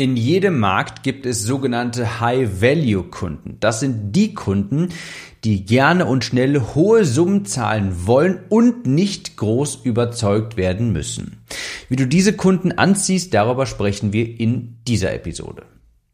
In jedem Markt gibt es sogenannte High-Value-Kunden. Das sind die Kunden, die gerne und schnell hohe Summen zahlen wollen und nicht groß überzeugt werden müssen. Wie du diese Kunden anziehst, darüber sprechen wir in dieser Episode.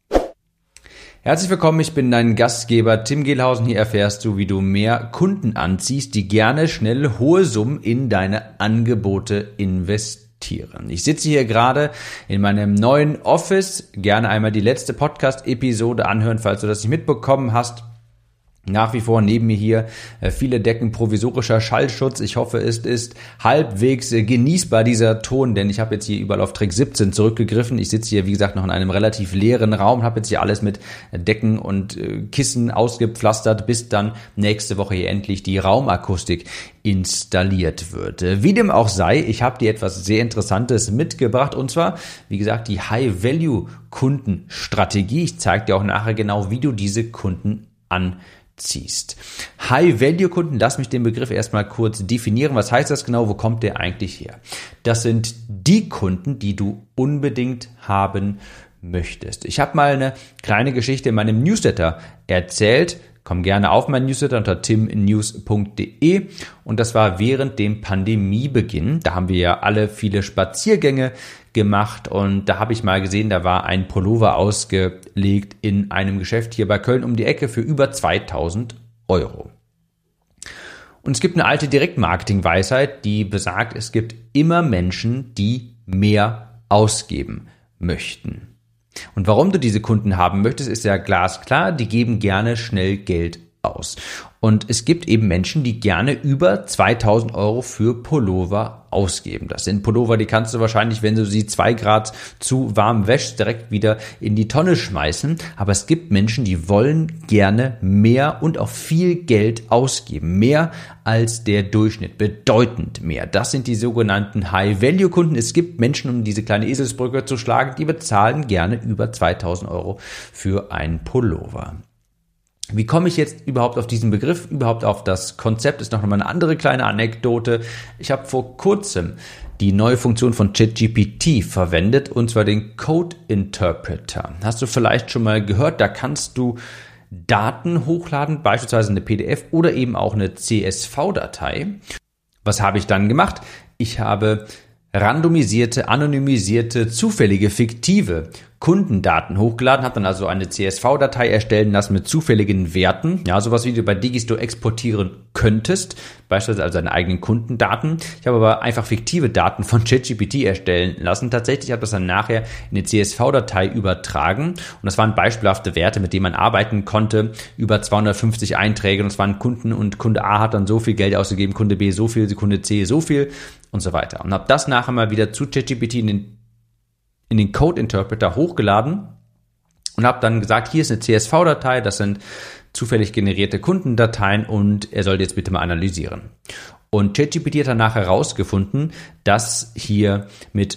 Herzlich willkommen, ich bin dein Gastgeber Tim Gehlhausen. Hier erfährst du, wie du mehr Kunden anziehst, die gerne schnell hohe Summen in deine Angebote investieren. Ich sitze hier gerade in meinem neuen Office. Gerne einmal die letzte Podcast-Episode anhören, falls du das nicht mitbekommen hast. Nach wie vor neben mir hier viele Decken provisorischer Schallschutz. Ich hoffe, es ist halbwegs genießbar, dieser Ton, denn ich habe jetzt hier überall auf Trick 17 zurückgegriffen. Ich sitze hier, wie gesagt, noch in einem relativ leeren Raum, habe jetzt hier alles mit Decken und Kissen ausgepflastert, bis dann nächste Woche hier endlich die Raumakustik installiert wird. Wie dem auch sei, ich habe dir etwas sehr Interessantes mitgebracht, und zwar, wie gesagt, die High-Value-Kundenstrategie. Ich zeige dir auch nachher genau, wie du diese Kunden anziehst. High-Value-Kunden, lass mich den Begriff erstmal kurz definieren. Was heißt das genau? Wo kommt der eigentlich her? Das sind die Kunden, die du unbedingt haben möchtest. Ich habe mal eine kleine Geschichte in meinem Newsletter erzählt. Komm gerne auf meinen Newsletter unter timnews.de, und das war während dem Pandemiebeginn. Da haben wir ja alle viele Spaziergänge gemacht, und da habe ich mal gesehen, da war ein Pullover ausgelegt in einem Geschäft hier bei Köln um die Ecke für über 2.000 Euro. Und es gibt eine alte Direktmarketing-Weisheit, die besagt, es gibt immer Menschen, die mehr ausgeben möchten. Und warum du diese Kunden haben möchtest, ist ja glasklar, die geben gerne schnell Geld aus. Und es gibt eben Menschen, die gerne über 2.000 Euro für Pullover ausgeben. Das sind Pullover, die kannst du wahrscheinlich, wenn du sie 2 Grad zu warm wäschst, direkt wieder in die Tonne schmeißen. Aber es gibt Menschen, die wollen gerne mehr und auch viel Geld ausgeben. Mehr als der Durchschnitt, bedeutend mehr. Das sind die sogenannten High-Value-Kunden. Es gibt Menschen, um diese kleine Eselsbrücke zu schlagen, die bezahlen gerne über 2.000 Euro für einen Pullover. Wie komme ich jetzt überhaupt auf diesen Begriff, überhaupt auf das Konzept, ist noch mal eine andere kleine Anekdote. Ich habe vor kurzem die neue Funktion von ChatGPT verwendet, und zwar den Code Interpreter. Hast du vielleicht schon mal gehört, da kannst du Daten hochladen, beispielsweise eine PDF oder eben auch eine CSV-Datei. Was habe ich dann gemacht? Ich habe randomisierte, anonymisierte, zufällige, fiktive Kundendaten hochgeladen, habe dann also eine CSV-Datei erstellen lassen mit zufälligen Werten, ja, sowas wie du bei Digistore exportieren könntest, beispielsweise also deine eigenen Kundendaten. Ich habe aber einfach fiktive Daten von ChatGPT erstellen lassen. Tatsächlich habe ich das dann nachher in eine CSV-Datei übertragen, und das waren beispielhafte Werte, mit denen man arbeiten konnte, über 250 Einträge, und es waren Kunden, und Kunde A hat dann so viel Geld ausgegeben, Kunde B so viel, Kunde C so viel und so weiter. Und habe das nachher mal wieder zu ChatGPT in den Code Interpreter hochgeladen und habe dann gesagt, hier ist eine CSV-Datei, das sind zufällig generierte Kundendateien, und er soll jetzt bitte mal analysieren. Und ChatGPT hat danach herausgefunden, dass hier mit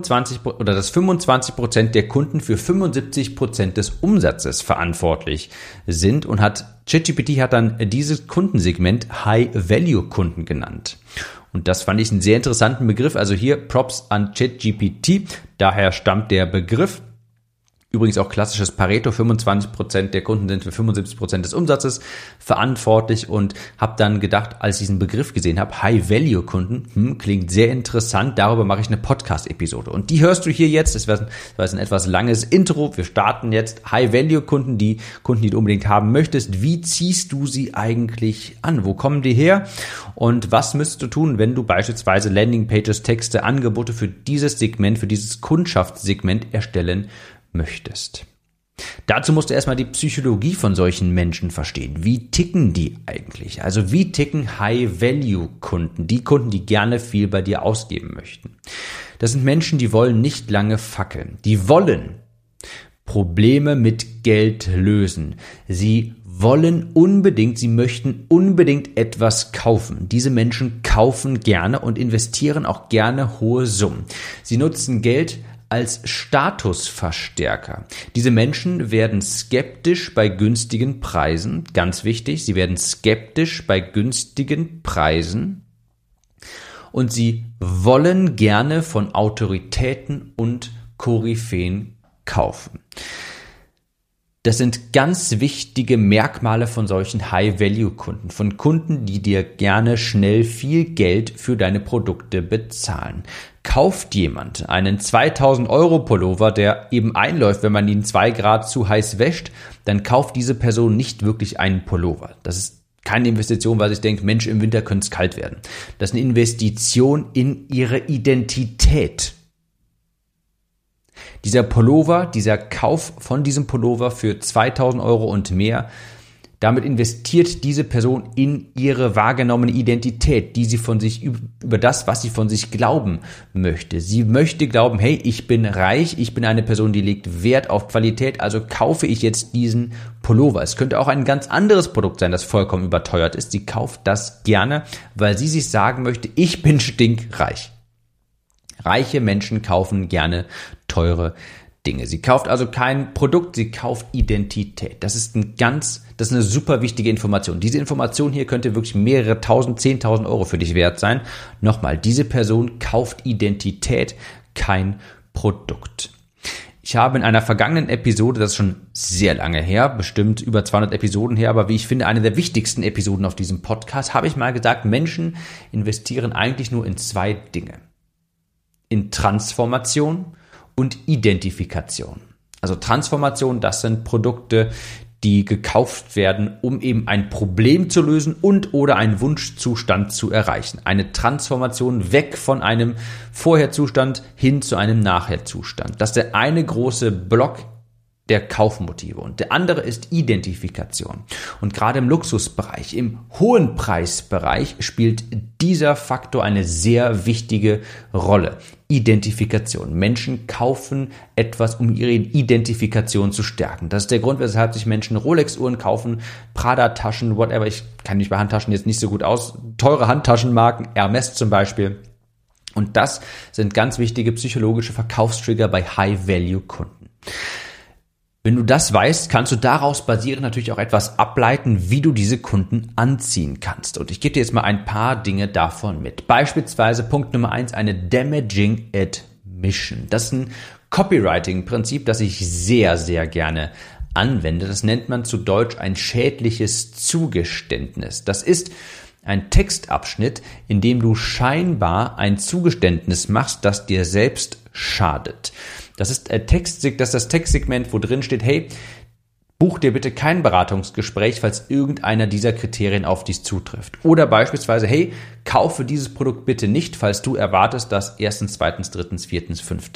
25% der Kunden für 75% des Umsatzes verantwortlich sind, und ChatGPT hat dann dieses Kundensegment High-Value-Kunden genannt. Und das fand ich einen sehr interessanten Begriff. Also hier Props an ChatGPT. Daher stammt der Begriff. Übrigens auch klassisches Pareto, 25% der Kunden sind für 75% des Umsatzes verantwortlich, und habe dann gedacht, als ich diesen Begriff gesehen habe, High-Value-Kunden, klingt sehr interessant, darüber mache ich eine Podcast-Episode. Und die hörst du hier jetzt, das war ein etwas langes Intro, wir starten jetzt. High-Value-Kunden, die Kunden, die du unbedingt haben möchtest, wie ziehst du sie eigentlich an? Wo kommen die her? Und was müsstest du tun, wenn du beispielsweise Landingpages, Texte, Angebote für dieses Segment, für dieses Kundschaftssegment erstellen möchtest? Dazu musst du erstmal die Psychologie von solchen Menschen verstehen. Wie ticken die eigentlich? Also wie ticken High-Value-Kunden? Die Kunden, die gerne viel bei dir ausgeben möchten. Das sind Menschen, die wollen nicht lange fackeln. Die wollen Probleme mit Geld lösen. Sie möchten unbedingt etwas kaufen. Diese Menschen kaufen gerne und investieren auch gerne hohe Summen. Sie nutzen Geld als Statusverstärker. Diese Menschen werden skeptisch bei günstigen Preisen, ganz wichtig, sie werden skeptisch bei günstigen Preisen, und sie wollen gerne von Autoritäten und Koryphäen kaufen. Das sind ganz wichtige Merkmale von solchen High-Value-Kunden, von Kunden, die dir gerne schnell viel Geld für deine Produkte bezahlen. Kauft jemand einen 2000 € Pullover, der eben einläuft, wenn man ihn 2 Grad zu heiß wäscht, dann kauft diese Person nicht wirklich einen Pullover. Das ist keine Investition, weil sich denkt, Mensch, im Winter könnte es kalt werden. Das ist eine Investition in ihre Identität. Dieser Pullover, dieser Kauf von diesem Pullover für 2000 € und mehr, damit investiert diese Person in ihre wahrgenommene Identität, die sie von sich, über das, was sie von sich glauben möchte. Sie möchte glauben, hey, ich bin reich, ich bin eine Person, die legt Wert auf Qualität, also kaufe ich jetzt diesen Pullover. Es könnte auch ein ganz anderes Produkt sein, das vollkommen überteuert ist. Sie kauft das gerne, weil sie sich sagen möchte, ich bin stinkreich. Reiche Menschen kaufen gerne teure Dinge. Sie kauft also kein Produkt, sie kauft Identität. Das ist eine super wichtige Information. Diese Information hier könnte wirklich mehrere tausend, 10.000 € für dich wert sein. Nochmal, diese Person kauft Identität, kein Produkt. Ich habe in einer vergangenen Episode, das ist schon sehr lange her, bestimmt über 200 Episoden her, aber wie ich finde, eine der wichtigsten Episoden auf diesem Podcast, habe ich mal gesagt, Menschen investieren eigentlich nur in 2 Dinge. In Transformation und Identifikation. Also Transformation, das sind Produkte, die gekauft werden, um eben ein Problem zu lösen und oder einen Wunschzustand zu erreichen. Eine Transformation weg von einem Vorherzustand hin zu einem Nachherzustand. Das ist der eine große Block der Kaufmotive. Und der andere ist Identifikation. Und gerade im Luxusbereich, im hohen Preisbereich spielt dieser Faktor eine sehr wichtige Rolle. Identifikation. Menschen kaufen etwas, um ihre Identifikation zu stärken. Das ist der Grund, weshalb sich Menschen Rolex-Uhren kaufen, Prada-Taschen, whatever. Ich kann mich bei Handtaschen jetzt nicht so gut aus. Teure Handtaschenmarken, Hermes zum Beispiel. Und das sind ganz wichtige psychologische Verkaufstrigger bei High-Value-Kunden. Wenn du das weißt, kannst du daraus basierend natürlich auch etwas ableiten, wie du diese Kunden anziehen kannst. Und ich gebe dir jetzt mal ein paar Dinge davon mit. Beispielsweise Punkt Nummer 1, eine Damaging Admission. Das ist ein Copywriting-Prinzip, das ich sehr, sehr gerne anwende. Das nennt man zu Deutsch ein schädliches Zugeständnis. Das ist ein Textabschnitt, in dem du scheinbar ein Zugeständnis machst, das dir selbst schadet. Das ist das Textsegment, wo drin steht, hey, buch dir bitte kein Beratungsgespräch, falls irgendeiner dieser Kriterien auf dich zutrifft. Oder beispielsweise, hey, kaufe dieses Produkt bitte nicht, falls du erwartest, dass 1., 2., 3., 4., 5.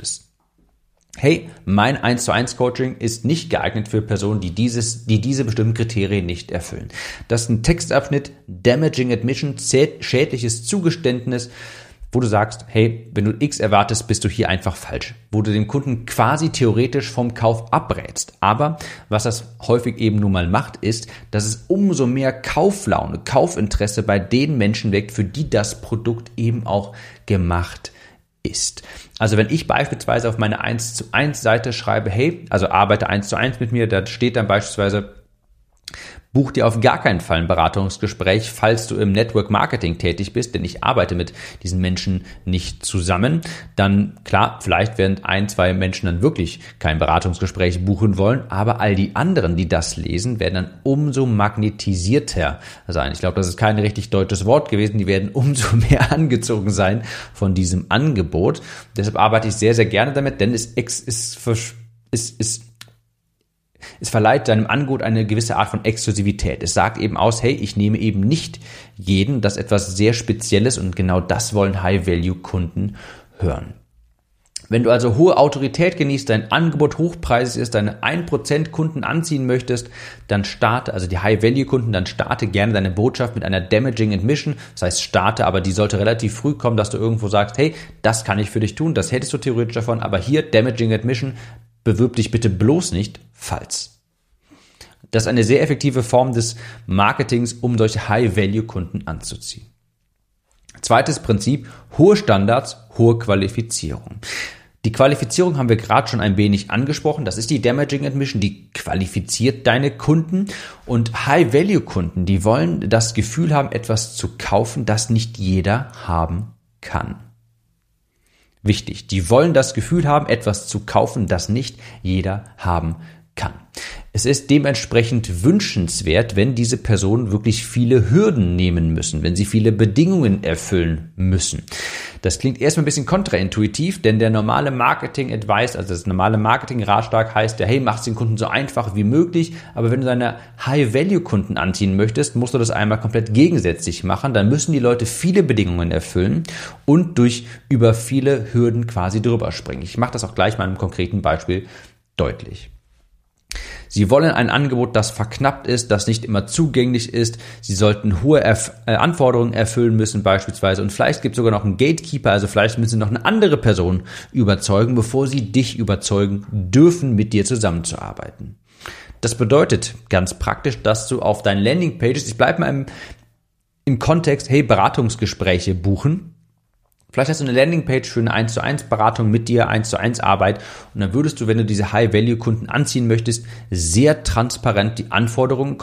Hey, mein 1:1 Coaching ist nicht geeignet für Personen, die diese bestimmten Kriterien nicht erfüllen. Das ist ein Textabschnitt, Damaging Admission, schädliches Zugeständnis, wo du sagst, hey, wenn du X erwartest, bist du hier einfach falsch. Wo du den Kunden quasi theoretisch vom Kauf abrätst. Aber was das häufig eben nun mal macht, ist, dass es umso mehr Kauflaune, Kaufinteresse bei den Menschen weckt, für die das Produkt eben auch gemacht ist. Also wenn ich beispielsweise auf meine 1:1 Seite schreibe, hey, also arbeite 1:1 mit mir, da steht dann beispielsweise, buch dir auf gar keinen Fall ein Beratungsgespräch, falls du im Network Marketing tätig bist, denn ich arbeite mit diesen Menschen nicht zusammen. Dann, klar, vielleicht werden 1, 2 Menschen dann wirklich kein Beratungsgespräch buchen wollen, aber all die anderen, die das lesen, werden dann umso magnetisierter sein. Ich glaube, das ist kein richtig deutsches Wort gewesen. Die werden umso mehr angezogen sein von diesem Angebot. Deshalb arbeite ich sehr, sehr gerne damit, denn es verleiht deinem Angebot eine gewisse Art von Exklusivität. Es sagt eben aus, hey, ich nehme eben nicht jeden, das ist etwas sehr Spezielles und genau das wollen High-Value-Kunden hören. Wenn du also hohe Autorität genießt, dein Angebot hochpreisig ist, deine 1% Kunden anziehen möchtest, dann starte, also die High-Value-Kunden, dann starte gerne deine Botschaft mit einer Damaging Admission. Das heißt, starte, aber die sollte relativ früh kommen, dass du irgendwo sagst, hey, das kann ich für dich tun, das hättest du theoretisch davon, aber hier Damaging Admission, bewirb dich bitte bloß nicht falls. Das ist eine sehr effektive Form des Marketings, um solche High-Value-Kunden anzuziehen. Zweites Prinzip, hohe Standards, hohe Qualifizierung. Die Qualifizierung haben wir gerade schon ein wenig angesprochen. Das ist die Damaging Admission, die qualifiziert deine Kunden. Und High-Value-Kunden, die wollen das Gefühl haben, etwas zu kaufen, das nicht jeder haben kann. Wichtig. Die wollen das Gefühl haben, etwas zu kaufen, das nicht jeder haben kann. Es ist dementsprechend wünschenswert, wenn diese Personen wirklich viele Hürden nehmen müssen, wenn sie viele Bedingungen erfüllen müssen. Das klingt erstmal ein bisschen kontraintuitiv, denn der normale Marketing-Advice, also das normale Marketing-Ratschlag heißt ja, hey, mach's den Kunden so einfach wie möglich, aber wenn du deine High-Value-Kunden anziehen möchtest, musst du das einmal komplett gegensätzlich machen, dann müssen die Leute viele Bedingungen erfüllen und über viele Hürden quasi drüber springen. Ich mache das auch gleich mal in einem konkreten Beispiel deutlich. Sie wollen ein Angebot, das verknappt ist, das nicht immer zugänglich ist. Sie sollten hohe Anforderungen erfüllen müssen beispielsweise. Und vielleicht gibt es sogar noch einen Gatekeeper, also vielleicht müssen Sie noch eine andere Person überzeugen, bevor Sie dich überzeugen dürfen, mit dir zusammenzuarbeiten. Das bedeutet ganz praktisch, dass du auf deinen Landingpages, ich bleibe mal im Kontext, hey, Beratungsgespräche buchen. Vielleicht hast du eine Landingpage für eine 1:1 Beratung mit dir, 1:1 Arbeit und dann würdest du, wenn du diese High-Value-Kunden anziehen möchtest, sehr transparent die Anforderungen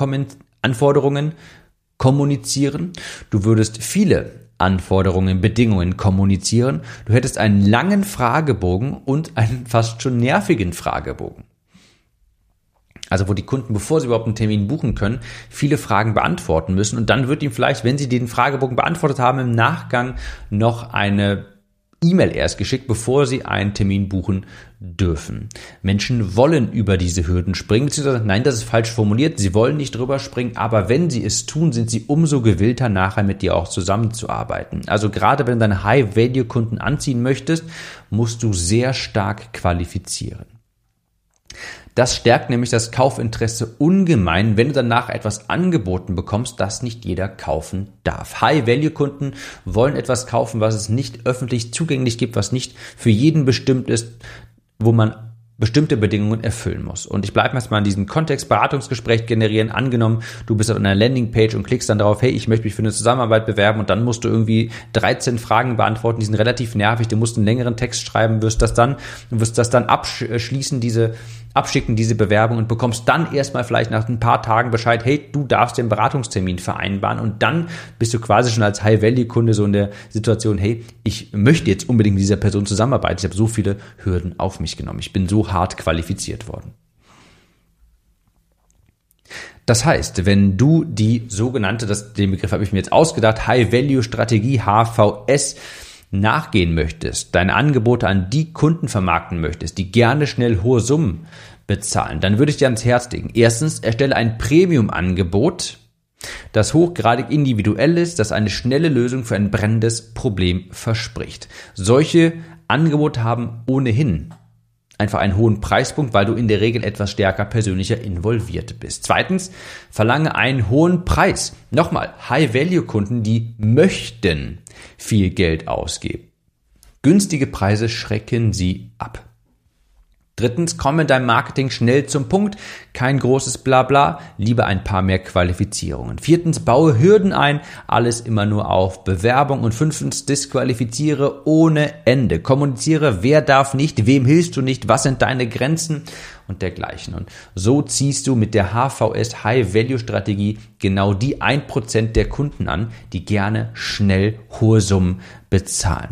kommunizieren. Du würdest viele Anforderungen, Bedingungen kommunizieren. Du hättest einen langen Fragebogen und einen fast schon nervigen Fragebogen. Also wo die Kunden, bevor sie überhaupt einen Termin buchen können, viele Fragen beantworten müssen. Und dann wird ihm vielleicht, wenn sie den Fragebogen beantwortet haben, im Nachgang noch eine E-Mail erst geschickt, bevor sie einen Termin buchen dürfen. Menschen wollen über diese Hürden springen, beziehungsweise, nein, das ist falsch formuliert, sie wollen nicht drüber springen, aber wenn sie es tun, sind sie umso gewillter, nachher mit dir auch zusammenzuarbeiten. Also gerade wenn du deine High-Value-Kunden anziehen möchtest, musst du sehr stark qualifizieren. Das stärkt nämlich das Kaufinteresse ungemein, wenn du danach etwas angeboten bekommst, das nicht jeder kaufen darf. High-Value-Kunden wollen etwas kaufen, was es nicht öffentlich zugänglich gibt, was nicht für jeden bestimmt ist, wo man bestimmte Bedingungen erfüllen muss. Und ich bleibe jetzt mal in diesem Kontext, Beratungsgespräch generieren. Angenommen, du bist auf einer Landingpage und klickst dann darauf, hey, ich möchte mich für eine Zusammenarbeit bewerben und dann musst du irgendwie 13 Fragen beantworten, die sind relativ nervig, du musst einen längeren Text schreiben, wirst das dann abschicken, diese Bewerbung und bekommst dann erstmal vielleicht nach ein paar Tagen Bescheid, hey, du darfst den Beratungstermin vereinbaren und dann bist du quasi schon als High-Value-Kunde so in der Situation, hey, ich möchte jetzt unbedingt mit dieser Person zusammenarbeiten, ich habe so viele Hürden auf mich genommen, ich bin so hart qualifiziert worden. Das heißt, wenn du die sogenannte, den Begriff habe ich mir jetzt ausgedacht, High-Value-Strategie, HVS, nachgehen möchtest, deine Angebote an die Kunden vermarkten möchtest, die gerne schnell hohe Summen bezahlen, dann würde ich dir ans Herz legen. Erstens, erstelle ein Premium-Angebot, das hochgradig individuell ist, das eine schnelle Lösung für ein brennendes Problem verspricht. Solche Angebote haben ohnehin einfach einen hohen Preispunkt, weil du in der Regel etwas stärker persönlicher involviert bist. Zweitens, verlange einen hohen Preis. Nochmal, High-Value-Kunden, die möchten viel Geld ausgeben. Günstige Preise schrecken sie ab. Drittens, komm in deinem Marketing schnell zum Punkt. Kein großes Blabla, lieber ein paar mehr Qualifizierungen. Viertens, baue Hürden ein, alles immer nur auf Bewerbung. Und fünftens, disqualifiziere ohne Ende. Kommuniziere, wer darf nicht, wem hilfst du nicht, was sind deine Grenzen und dergleichen. Und so ziehst du mit der HVS High-Value-Strategie genau die 1% der Kunden an, die gerne schnell hohe Summen bezahlen.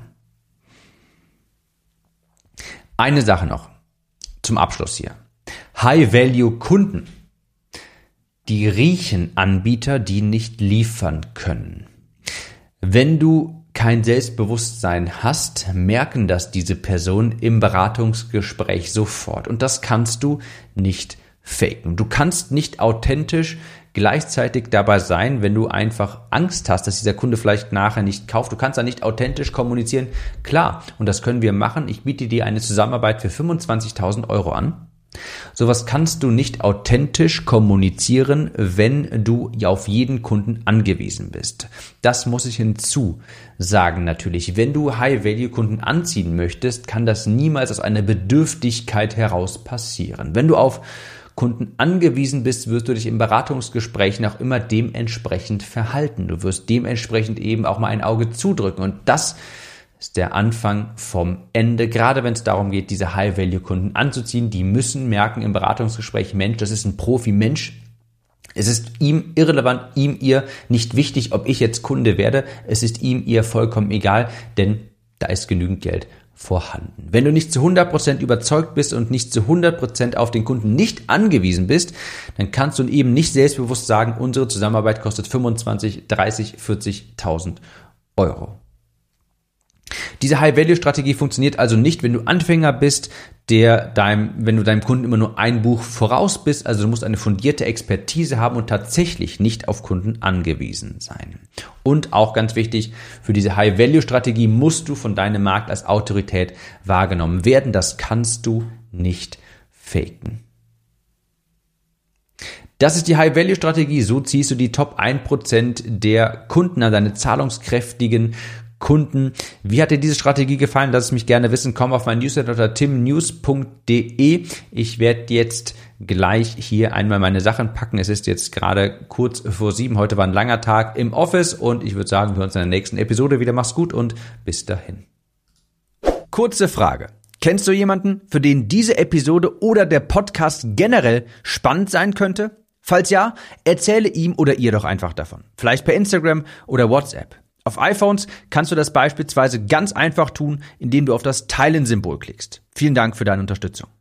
Eine Sache noch. Zum Abschluss hier. High-Value-Kunden, die riechen Anbieter, die nicht liefern können. Wenn du kein Selbstbewusstsein hast, merken das diese Personen im Beratungsgespräch sofort. Und das kannst du nicht faken. Du kannst nicht authentisch gleichzeitig dabei sein, wenn du einfach Angst hast, dass dieser Kunde vielleicht nachher nicht kauft. Du kannst da nicht authentisch kommunizieren. Klar, und das können wir machen. Ich biete dir eine Zusammenarbeit für 25.000 Euro an. Sowas kannst du nicht authentisch kommunizieren, wenn du auf jeden Kunden angewiesen bist. Das muss ich hinzu sagen natürlich. Wenn du High-Value-Kunden anziehen möchtest, kann das niemals aus einer Bedürftigkeit heraus passieren. Wenn du auf Kunden angewiesen bist, wirst du dich im Beratungsgespräch auch immer dementsprechend verhalten. Du wirst dementsprechend eben auch mal ein Auge zudrücken und das ist der Anfang vom Ende. Gerade wenn es darum geht, diese High-Value-Kunden anzuziehen, die müssen merken im Beratungsgespräch, Mensch, das ist ein Profi-Mensch. Es ist ihm irrelevant, ihr nicht wichtig, ob ich jetzt Kunde werde. Es ist ihm, ihr vollkommen egal, denn da ist genügend Geld vorhanden. Wenn du nicht zu 100% überzeugt bist und nicht zu 100% auf den Kunden nicht angewiesen bist, dann kannst du eben nicht selbstbewusst sagen, unsere Zusammenarbeit kostet 25, 30, 40.000 Euro. Diese High-Value-Strategie funktioniert also nicht, wenn du Anfänger bist, wenn du deinem Kunden immer nur ein Buch voraus bist. Also du musst eine fundierte Expertise haben und tatsächlich nicht auf Kunden angewiesen sein. Und auch ganz wichtig, für diese High-Value-Strategie musst du von deinem Markt als Autorität wahrgenommen werden. Das kannst du nicht faken. Das ist die High-Value-Strategie. So ziehst du die Top 1% der Kunden an deine zahlungskräftigen Kunden. Wie hat dir diese Strategie gefallen? Lass es mich gerne wissen. Komm auf mein Newsletter unter timnews.de. Ich werde jetzt gleich hier einmal meine Sachen packen. Es ist jetzt gerade kurz vor 7. Heute war ein langer Tag im Office und ich würde sagen, wir hören uns in der nächsten Episode wieder. Mach's gut und bis dahin. Kurze Frage. Kennst du jemanden, für den diese Episode oder der Podcast generell spannend sein könnte? Falls ja, erzähle ihm oder ihr doch einfach davon. Vielleicht per Instagram oder WhatsApp. Auf iPhones kannst du das beispielsweise ganz einfach tun, indem du auf das Teilen-Symbol klickst. Vielen Dank für deine Unterstützung.